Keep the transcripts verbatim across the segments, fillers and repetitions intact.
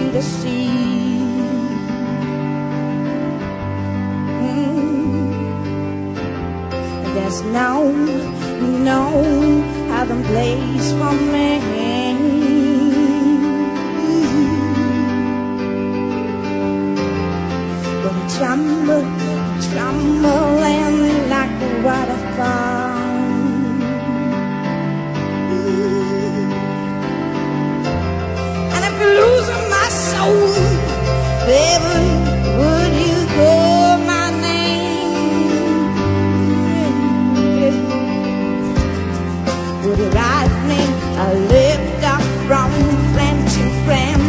me to see. Mm. There's no, no other place for me. But I tremble, trembling like a waterfall. And if you're losing my soul, baby, would you call my name? Would you write me a lift up from friend to friend?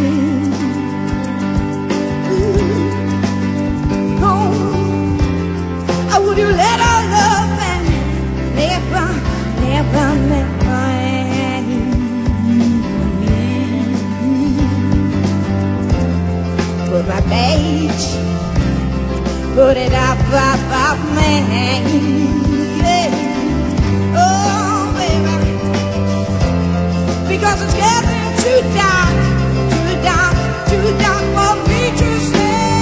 Would you let our love and never, never, never end? Put my page, put it up, up, up, man. Yeah. Oh, baby, because it's getting too dark, too dark, too dark for me to stay.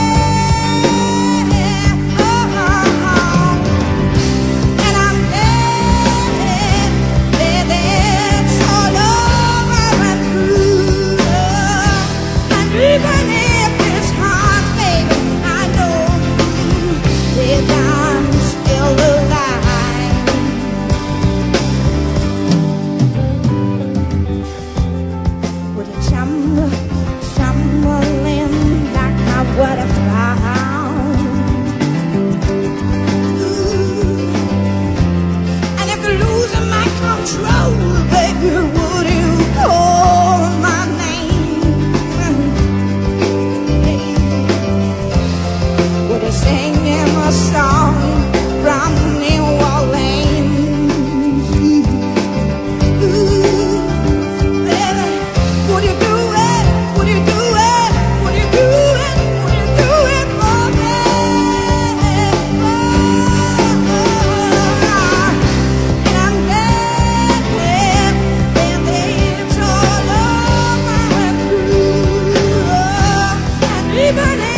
Even if it's hard, baby, I know that I'm still alive. Would you tremble, trembling like my waterfall? And if you're losing my control, baby, would you call my name? Singing a song from New Orleans. Ooh, baby, would you do it? Would you do it? Would you do it? Would you do it for me? Oh, and I'm glad that it's all over. And even